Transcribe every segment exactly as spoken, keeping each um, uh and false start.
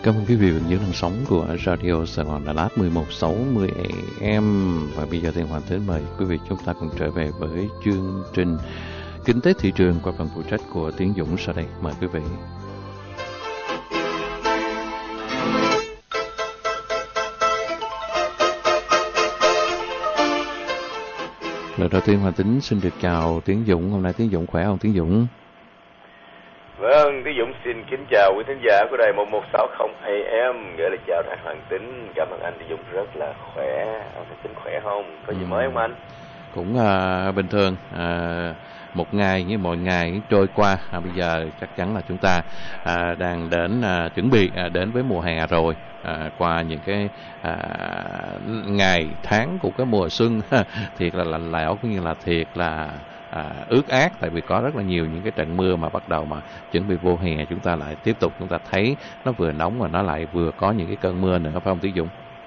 Cảm ơn quý vị vẫn giữ đang sống của Radio Sài Gòn Đà Lạt mười một sáu mươi a em. Và bây giờ thì Hoàng Tính mời quý vị chúng ta cùng trở về với chương trình Kinh tế thị trường qua phần phụ trách của Tiến Dũng sau đây. Mời quý vị. Lời đầu tiên Hoàng Tính xin được chào Tiến Dũng. Hôm nay Tiến Dũng khỏe không Tiến Dũng? Vâng, Tiến Dũng xin kính chào quý thính giả của đài một một sáu không a em. Gửi lời chào đại Hoàng Tính. Cảm ơn anh, Tiến Dũng rất là khỏe. Anh Hoàng Tính khỏe không? Có gì ừ. mới không anh? Cũng uh, bình thường. Uh, một ngày như mọi ngày trôi qua. À, bây giờ chắc chắn là chúng ta à, đang đến à, chuẩn bị à, đến với mùa hè rồi. À, qua những cái à, ngày tháng của cái mùa xuân thiệt là lạnh lẽo cũng như là thiệt là à, ướt át, tại vì có rất là nhiều những cái trận mưa mà bắt đầu mà chuẩn bị vô hè, chúng ta lại tiếp tục chúng ta thấy nó vừa nóng và nó lại vừa có những cái cơn mưa nữa, phải không Tiến Dũng?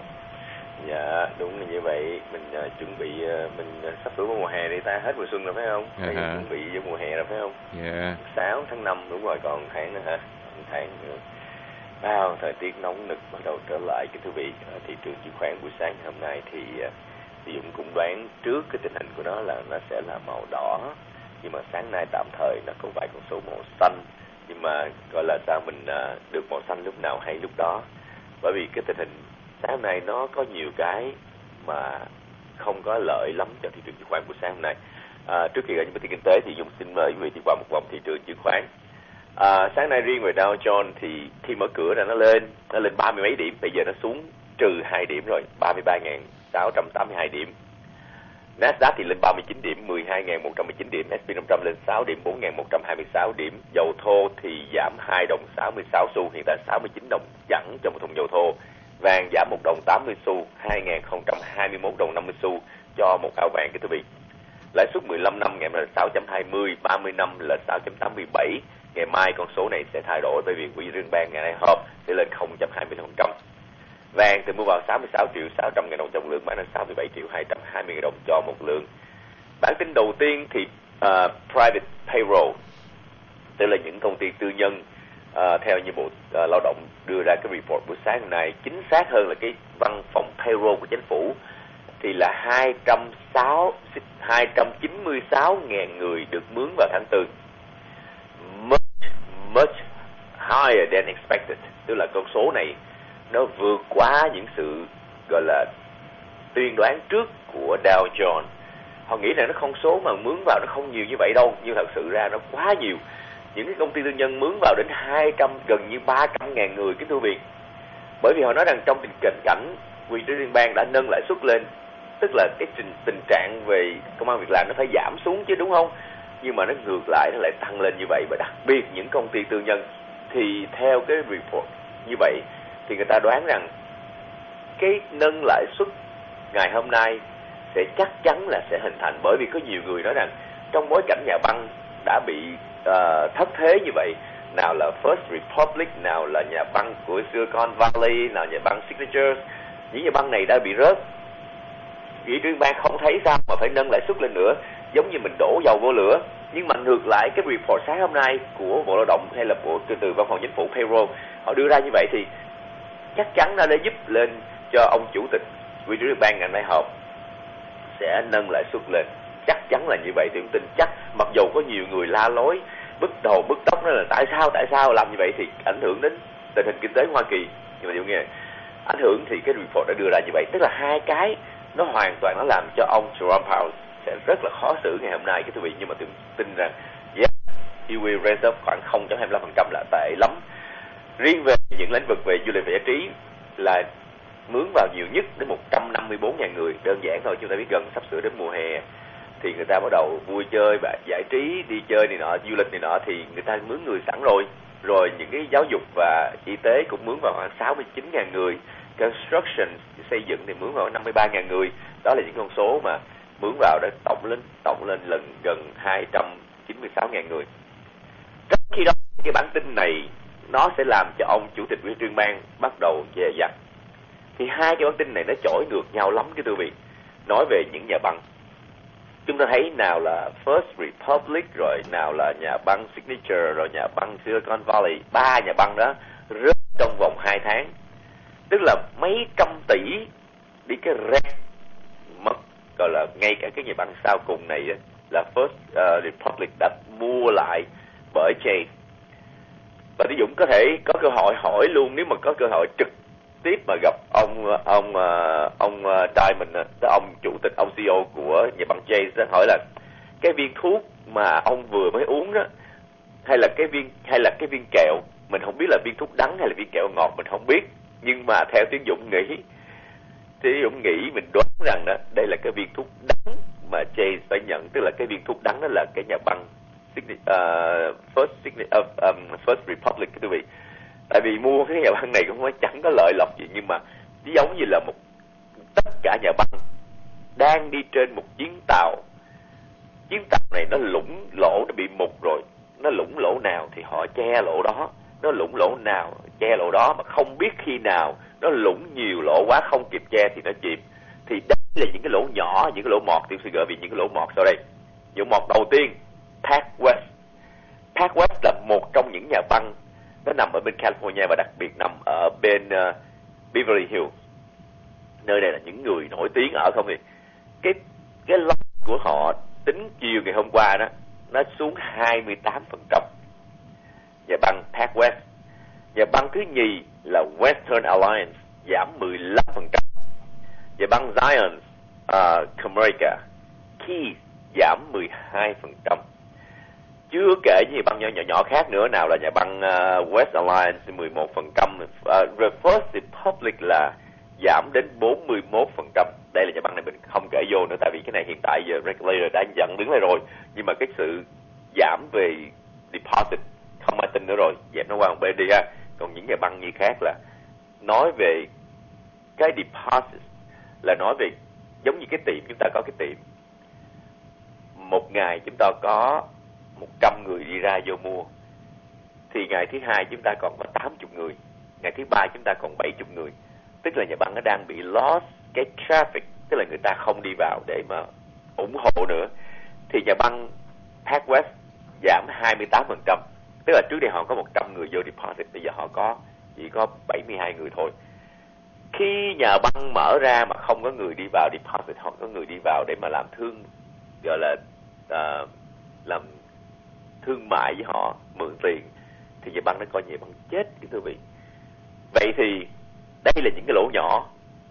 Dạ đúng là như vậy. Mình uh, chuẩn bị uh, mình uh, sắp sửa mùa hè đi, ta hết mùa xuân rồi phải không? Hay uh-huh. chuẩn bị với mùa hè rồi phải không? Dạ yeah. sáu tháng năm đúng rồi, còn tháng nữa hả? Tháng nữa. Wow, thời tiết nóng nực bắt đầu trở lại. Cái thưa vị, thị trường chứng khoán buổi sáng hôm nay thì Tiến Dũng cũng đoán trước cái tình hình của nó là nó sẽ là màu đỏ, nhưng mà sáng nay tạm thời nó có vài con số màu xanh, nhưng mà gọi là sao mình uh, được màu xanh lúc nào hay lúc đó, bởi vì cái tình hình sáng hôm nay nó có nhiều cái mà không có lợi lắm cho thị trường chứng khoán buổi sáng hôm nay. À, trước khi ra những tin kinh tế thì Dũng xin mời quý vị đi qua một vòng thị trường chứng khoán. À, sáng nay riêng về Dow Jones thì khi mở cửa là nó lên, nó lên ba mươi mấy điểm, bây giờ nó xuống trừ hai điểm rồi, ba mươi ba nghìn sáu trăm tám mươi hai điểm. Nasdaq thì lên ba mươi chín điểm, mười hai nghìn một trăm mười chín điểm, ét and pê năm trăm lên sáu điểm, bốn nghìn một trăm hai mươi sáu điểm. Dầu thô thì giảm hai đồng sáu mươi sáu xu, hiện tại sáu mươi chín đồng chẵn cho một thùng dầu thô. Vàng giảm một đồng tám mươi xu, hai nghìn không trăm hai mươi mốt đồng năm mươi xu cho một ao vàng, cái thưa vị. Lãi suất mười lăm năm ngày là sáu chấm hai mươi, ba mươi năm là sáu chấm tám mươi bảy. Ngày mai con số này sẽ thay đổi bởi vì quỹ liên bang ngày nay họp sẽ lên không chấm hai mươi phần trăm. Vàng thì mua vào sáu mươi sáu triệu sáu trăm ngàn đồng trong lượng, bán đến sáu mươi bảy triệu hai trăm hai mươi ngàn đồng cho một lượng. Bản tin đầu tiên thì uh, private payroll, tức là những công ty tư nhân uh, theo như Bộ uh, Lao động đưa ra cái report buổi sáng hôm nay, chính xác hơn là cái văn phòng payroll của chính phủ thì là hai trăm chín mươi sáu ngàn người được mướn vào tháng tư. Much, much higher than expected, tức là con số này nó vượt quá những sự gọi là tiên đoán trước của Dow Jones. Họ nghĩ là nó con số mà mướn vào nó không nhiều như vậy đâu, nhưng thật sự ra nó quá nhiều. Những cái công ty tư nhân mướn vào đến hai trăm, gần như ba trăm ngàn người, cái thưa vị. Bởi vì họ nói rằng trong tình cảnh cảnh quỹ liên bang đã nâng lãi suất lên, tức là cái tình, tình trạng về công ăn việc làm nó phải giảm xuống chứ, đúng không? Nhưng mà nó ngược lại, nó lại tăng lên như vậy. Và đặc biệt những công ty tư nhân thì theo cái report như vậy thì người ta đoán rằng cái nâng lãi suất ngày hôm nay sẽ chắc chắn là sẽ hình thành, bởi vì có nhiều người nói rằng trong bối cảnh nhà băng đã bị uh, thất thế như vậy, nào là First Republic, nào là nhà băng của Silicon Valley, nào nhà băng Signature, những nhà băng này đã bị rớt. Quỹ liên bang không thấy sao mà phải nâng lãi suất lên nữa, giống như mình đổ dầu vô lửa. Nhưng mà ngược lại cái report sáng hôm nay của Bộ Lao động hay là bộ từ, từ văn phòng chính phủ payroll họ đưa ra như vậy thì chắc chắn nó đã giúp lên cho ông chủ tịch quỹ liên bang ngày nay họp sẽ nâng lãi suất lên, chắc chắn là như vậy. Tôi tin chắc, mặc dù có nhiều người la lối bứt đầu bứt tóc, nói là tại sao tại sao làm như vậy thì ảnh hưởng đến tình hình kinh tế Hoa Kỳ, nhưng mà điều nghe ảnh hưởng thì cái report đã đưa ra như vậy, tức là hai cái nó hoàn toàn nó làm cho ông Jerome Powell sẽ rất là khó xử ngày hôm nay, cái thưa vị. Nhưng mà tôi tin rằng yeah, he will raise up khoảng không chấm hai mươi lăm phần trăm là tệ lắm. Riêng về những lĩnh vực về du lịch và giải trí là mướn vào nhiều nhất đến một trăm năm mươi bốn ngàn người. Đơn giản thôi, chúng ta biết gần sắp sửa đến mùa hè thì người ta bắt đầu vui chơi và giải trí, đi chơi này nọ, du lịch này nọ thì người ta mướn người sẵn rồi. Rồi những cái giáo dục và y tế cũng mướn vào khoảng sáu mươi chín ngàn người. Construction, xây dựng thì mướn vào năm mươi ba ngàn người. Đó là những con số mà mướn vào đã tổng lên tổng lên lần gần hai trăm chín mươi sáu ngàn người. Trong khi đó cái bản tin này nó sẽ làm cho ông chủ tịch quỹ liên bang bắt đầu dè dặt. Thì hai cái bản tin này nó chổi ngược nhau lắm cái thưa vị. Nói về những nhà băng, chúng ta thấy nào là First Republic, rồi nào là nhà băng Signature, rồi nhà băng Silicon Valley, ba nhà băng đó rất trong vòng hai tháng. Tức là mấy trăm tỷ đi cái rét mất, gọi là ngay cả cái nhà băng sau cùng này là First uh, Republic đã mua lại bởi Chase. Và Tiến Dũng có thể có cơ hội hỏi luôn, nếu mà có cơ hội trực tiếp mà gặp ông ông ông Diamond, ông chủ tịch, ông xê e ô của nhà băng Chase, hỏi là cái viên thuốc mà ông vừa mới uống đó, hay là cái viên hay là cái viên kẹo, mình không biết là viên thuốc đắng hay là viên kẹo ngọt, mình không biết, nhưng mà theo Tiến Dũng nghĩ, Tiến Dũng nghĩ mình đoán rằng đó đây là cái viên thuốc đắng mà Chase phải nhận, tức là cái viên thuốc đắng đó là cái nhà băng uh, First uh, um, First Republic, quý vị. Tại vì mua cái nhà băng này cũng chẳng có lợi lộc gì, nhưng mà giống như là một tất cả nhà băng đang đi trên một chuyến tàu. Chuyến tàu này nó lũng lỗ, nó bị mục rồi, nó lũng lỗ nào thì họ che lỗ đó, nó lũng lỗ nào che lỗ đó, mà không biết khi nào nó lũng nhiều lỗ quá không kịp che thì nó chìm. Thì đây là những cái lỗ nhỏ, những cái lỗ mọt. Tôi sẽ gợi vì những cái lỗ mọt sau đây. Những mọt đầu tiên, PacWest. PacWest là một trong những nhà băng, nó nằm ở bên California và đặc biệt nằm ở bên uh, Beverly Hills. Nơi này là những người nổi tiếng ở không thì cái cái loss của họ tính chiều ngày hôm qua đó nó xuống hai mươi tám phần trăm. Nhà băng PacWest. Nhà băng thứ nhì là Western Alliance, giảm mười lăm phần trăm. Nhà băng Zions, uh, Comerica, Keys giảm mười hai phần trăm. Chưa kể những nhà băng nhỏ nhỏ nhỏ khác nữa, nào là nhà băng uh, West Alliance mười một phần trăm, uh, First Republic là giảm đến bốn mươi mốt phần trăm. Đây là nhà băng này mình không kể vô nữa, tại vì cái này hiện tại giờ regulator đã dẫn đứng lại rồi, nhưng mà cái sự giảm về deposit không ai tin nữa rồi, dẹp nó qua một bên đi ha. Còn những nhà băng như khác là nói về cái deposit, là nói về giống như cái tiệm, chúng ta có cái tiệm, một ngày chúng ta có một trăm người đi ra vô mua, thì ngày thứ hai chúng ta còn có tám mươi người, ngày thứ ba chúng ta còn bảy mươi người. Tức là nhà băng nó đang bị lost cái traffic, tức là người ta không đi vào để mà ủng hộ nữa. Thì nhà băng PacWest giảm hai mươi tám phần trăm, tức là trước đây họ có một trăm người vô deposit, bây giờ họ có chỉ có bảy mươi hai người thôi. Khi nhà băng mở ra mà không có người đi vào deposit, họ có người đi vào để mà làm thương, gọi là uh, làm thương mại với họ, mượn tiền, thì nhà băng nó coi nhà băng chết, kính thưa quý vị. Vậy thì đây là những cái lỗ nhỏ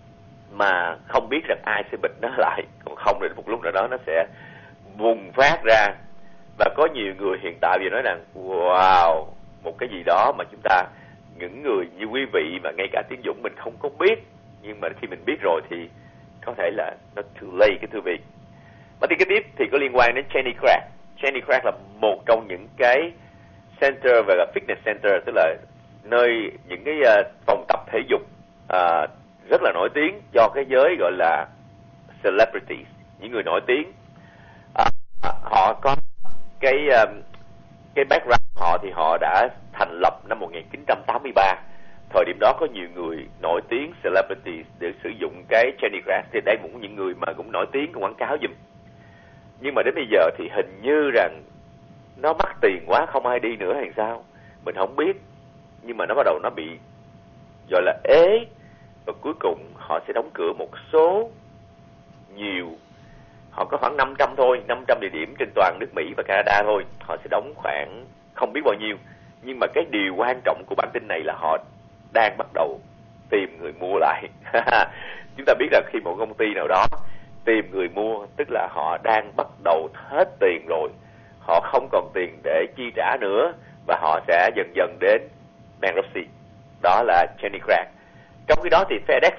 mà không biết rằng ai sẽ bịt nó lại, còn không đến một lúc nào đó nó sẽ bùng phát ra. Và có nhiều người hiện tại vì nói rằng wow, một cái gì đó mà chúng ta, những người như quý vị mà ngay cả Tiến Dũng mình không có biết, nhưng mà khi mình biết rồi thì có thể là nó too late, cái thưa vị. Và thì cái tiếp thì có liên quan đến Jenny Craig. Jenny Craig là một trong những cái center và là fitness center, tức là nơi những cái uh, phòng tập thể dục uh, rất là nổi tiếng cho cái giới gọi là celebrities, những người nổi tiếng. Uh, họ có cái uh, cái background họ thì họ đã thành lập năm một nghìn chín trăm tám mươi ba. Thời điểm đó có nhiều người nổi tiếng celebrities để sử dụng cái Jenny Craig, thì đây cũng những người mà cũng nổi tiếng, cũng quảng cáo giùm. Nhưng mà đến bây giờ thì hình như rằng nó mắc tiền quá, không ai đi nữa hay sao mình không biết. Nhưng mà nó bắt đầu nó bị gọi là ế, và cuối cùng họ sẽ đóng cửa một số nhiều, họ có khoảng năm trăm thôi, năm trăm địa điểm trên toàn nước Mỹ và Canada thôi, họ sẽ đóng khoảng không biết bao nhiêu. Nhưng mà cái điều quan trọng của bản tin này là họ đang bắt đầu tìm người mua lại. Chúng ta biết rằng khi một công ty nào đó tìm người mua, tức là họ đang bắt đầu hết tiền rồi, họ không còn tiền để chi trả nữa, và họ sẽ dần dần đến bankruptcy. Đó là Jenny Craig. Trong khi đó thì FedEx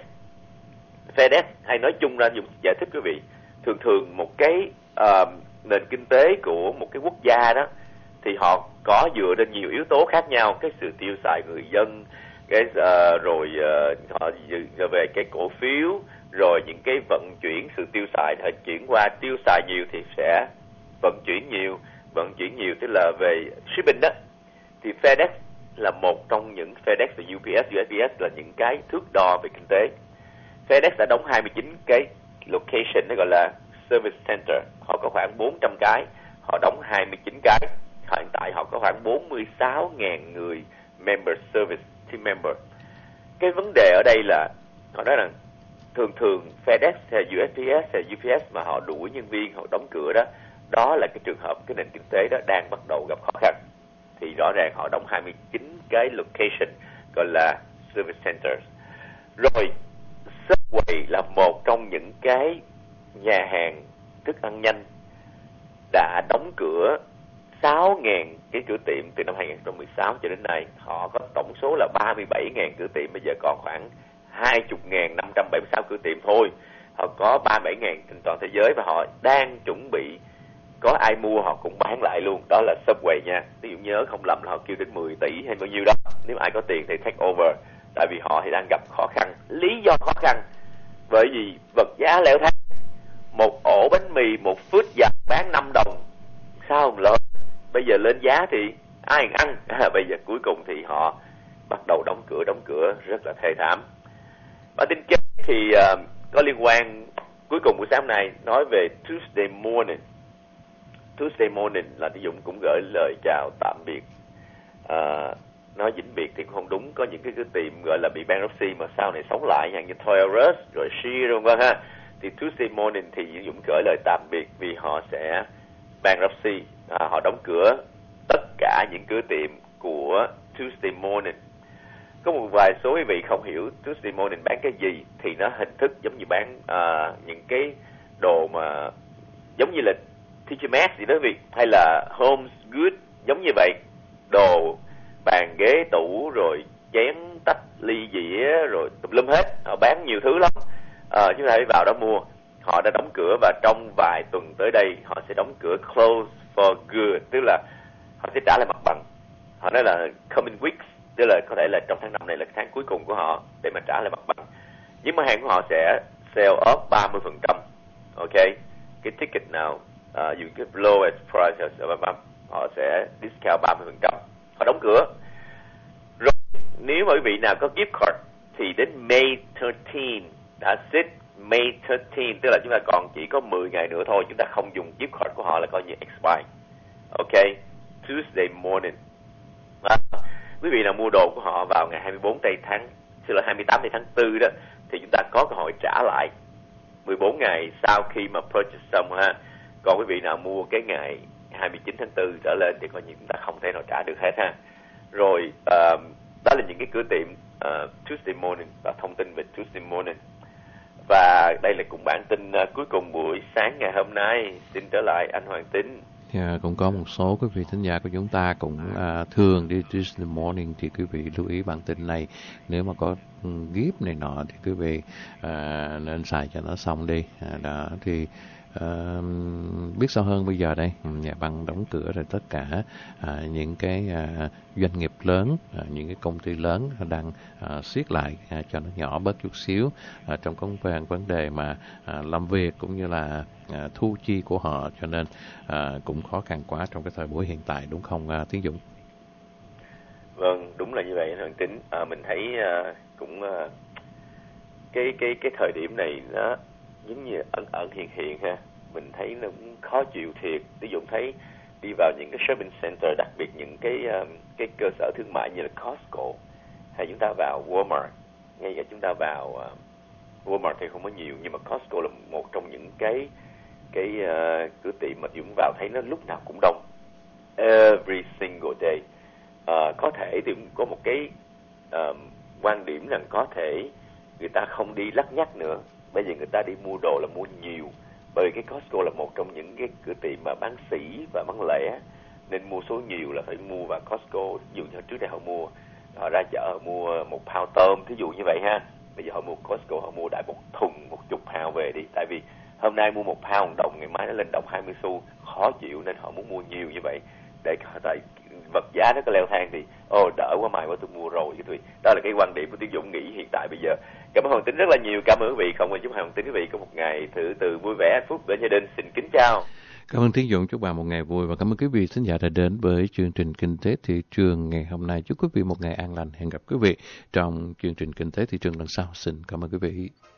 FedEx hay nói chung ra dùng giải thích quý vị, thường thường một cái uh, nền kinh tế của một cái quốc gia đó thì họ có dựa trên nhiều yếu tố khác nhau, cái sự tiêu xài người dân, cái uh, rồi uh, họ dựa về cái cổ phiếu, rồi những cái vận chuyển, sự tiêu xài thì chuyển qua tiêu xài nhiều thì sẽ vận chuyển nhiều, vận chuyển nhiều tức là về shipping đó. Thì FedEx là một trong những, FedEx và u pê ét, u ét pê ét là những cái thước đo về kinh tế. FedEx đã đóng hai mươi chín cái location, nó gọi là service center, họ có khoảng bốn trăm cái, họ đóng hai mươi chín cái. Hiện tại họ có khoảng bốn mươi sáu nghìn người member service team member. Cái vấn đề ở đây là họ nói rằng thường thường FedEx hay u ét pê ét hay u pê ét mà họ đuổi nhân viên, họ đóng cửa đó, đó là cái trường hợp cái nền kinh tế đó đang bắt đầu gặp khó khăn. Thì rõ ràng họ đóng hai mươi chín cái location gọi là service centers. Rồi Subway là một trong những cái nhà hàng thức ăn nhanh đã đóng cửa sáu nghìn cái cửa tiệm từ năm hai nghìn không trăm mười sáu cho đến nay. Họ có tổng số là ba mươi bảy nghìn cửa tiệm, bây giờ còn khoảng hai mươi nghìn năm trăm bảy mươi sáu cửa tiệm thôi. Họ có ba mươi bảy nghìn trên toàn thế giới và họ đang chuẩn bị, có ai mua họ cũng bán lại luôn. Đó là Subway nha. Ví dụ nhớ không lầm là họ kêu đến mười tỷ hay bao nhiêu đó. Nếu ai có tiền thì take over. Tại vì họ thì đang gặp khó khăn. Lý do khó khăn bởi vì vật giá leo thang. Một ổ bánh mì, một phút dài bán năm đồng, sao không lợi? Bây giờ lên giá thì ai ăn? À, bây giờ cuối cùng thì họ bắt đầu đóng cửa, đóng cửa rất là thê thảm. Bản tin kế thì uh, có liên quan cuối cùng của sáng nay nói về Tuesday morning. Tuesday morning là Tí Dũng cũng gửi lời chào tạm biệt. Uh, nói vĩnh biệt thì cũng không đúng, có những cái cái tiệm gọi là bị bankruptcy mà sau này sống lại, như Toys R Us rồi Sears đúng không ha. Thì Tuesday morning thì Tí Dũng gửi lời tạm biệt vì họ sẽ bankruptcy, à, họ đóng cửa tất cả những cửa tiệm của Tuesday morning. Có một vài số quý vị không hiểu Tuesday morning bán cái gì, thì nó hình thức giống như bán uh, những cái đồ mà giống như là tê giê Maxx gì đó quý vị, hay là Home Goods giống như vậy, đồ bàn ghế tủ rồi chén tách ly dĩa rồi tùm lum hết, họ bán nhiều thứ lắm. À, chúng ta phải vào đó mua. Họ đã đóng cửa và trong vài tuần tới đây họ sẽ đóng cửa close for good, tức là họ sẽ trả lại mặt bằng. Họ nói là coming weeks, tức là có thể là trong tháng năm này là tháng cuối cùng của họ để mà trả lại mặt bằng. Nhưng mà hàng của họ sẽ sell off ba mươi phần trăm. Ok, cái ticket nào uh, you get lowest prices, họ sẽ discount ba mươi phần trăm. Họ đóng cửa. Rồi nếu mà quý vị nào có gift card thì đến May thirteenth, đã xích May thirteenth, tức là chúng ta còn chỉ có mười ngày nữa thôi, chúng ta không dùng gift card của họ là coi như expire. Ok, Tuesday morning. À, quý vị nào mua đồ của họ vào ngày hai mươi bốn tây tháng, tức là hai mươi tám tây tháng tư đó, thì chúng ta có cơ hội trả lại mười bốn ngày sau khi mà purchase xong ha. Còn quý vị nào mua cái ngày hai mươi chín tháng tư trở lên thì coi như chúng ta không thể nào trả được hết ha. Rồi uh, đó là những cái cửa tiệm uh, Tuesday morning và thông tin về Tuesday morning. Và đây là cùng bản tin uh, cuối cùng buổi sáng ngày hôm nay. Xin trở lại anh Hoàng Tín. Yeah, cũng có một số quý vị thính giả của chúng ta cũng uh, thường đi Tuesday morning, thì quý vị lưu ý bản tin này. Nếu mà có gift này nọ thì quý vị uh, nên xài cho nó xong đi. Uh, đó thì Uh, biết sao hơn bây giờ đây, nhà băng đóng cửa rồi, tất cả uh, những cái uh, doanh nghiệp lớn, uh, những cái công ty lớn đang uh, siết lại uh, cho nó nhỏ bớt chút xíu uh, trong công việc vấn đề mà uh, làm việc cũng như là uh, thu chi của họ, cho nên uh, cũng khó khăn quá trong cái thời buổi hiện tại, đúng không uh, Tiến Dũng? Vâng, đúng là như vậy anh Hoàng Tín. À, mình thấy uh, cũng uh, cái cái cái thời điểm này nó giống như ẩn ẩn hiện hiện ha. Mình thấy nó cũng khó chịu thiệt. Ví dụ thấy đi vào những cái shopping center, đặc biệt những cái um, cái cơ sở thương mại như là Costco, hay chúng ta vào Walmart, ngay cả chúng ta vào uh, Walmart thì không có nhiều, nhưng mà Costco là một trong những cái cái uh, cửa tiệm mà chúng vào thấy nó lúc nào cũng đông, every single day. Uh, có thể thì cũng có một cái uh, quan điểm rằng có thể người ta không đi lắt nhắt nữa. Bây giờ người ta đi mua đồ là mua nhiều, bởi vì cái Costco là một trong những cái cửa tiệm mà bán sỉ và bán lẻ, nên mua số nhiều là phải mua vào Costco. Ví dụ như trước đây họ mua, họ ra chợ họ mua một pound tôm, thí dụ như vậy ha. Bây giờ họ mua Costco, họ mua đại một thùng một chục pound về đi. Tại vì hôm nay mua một pound đồng, ngày mai nó lên đồng hai mươi xu, khó chịu nên họ muốn mua nhiều như vậy. Để tại vật giá nó có leo thang thì ô oh, đỡ quá, mày quá tôi mua rồi chứ. Đó là cái quan điểm của Tiến Dũng nghĩ hiện tại bây giờ. Cảm ơn Hoàng Tín rất là nhiều. Cảm ơn quý vị. Không ơn chúc Hoàng Tín quý vị có một ngày thử từ vui vẻ hạnh phúc bên gia đình. Xin kính chào. Cảm ơn Tiến Dũng, chúc bạn một ngày vui, và cảm ơn quý vị khán giả đã đến với chương trình Kinh tế Thị trường ngày hôm nay. Chúc quý vị một ngày an lành. Hẹn gặp quý vị trong chương trình Kinh tế Thị trường lần sau. Xin cảm ơn quý vị.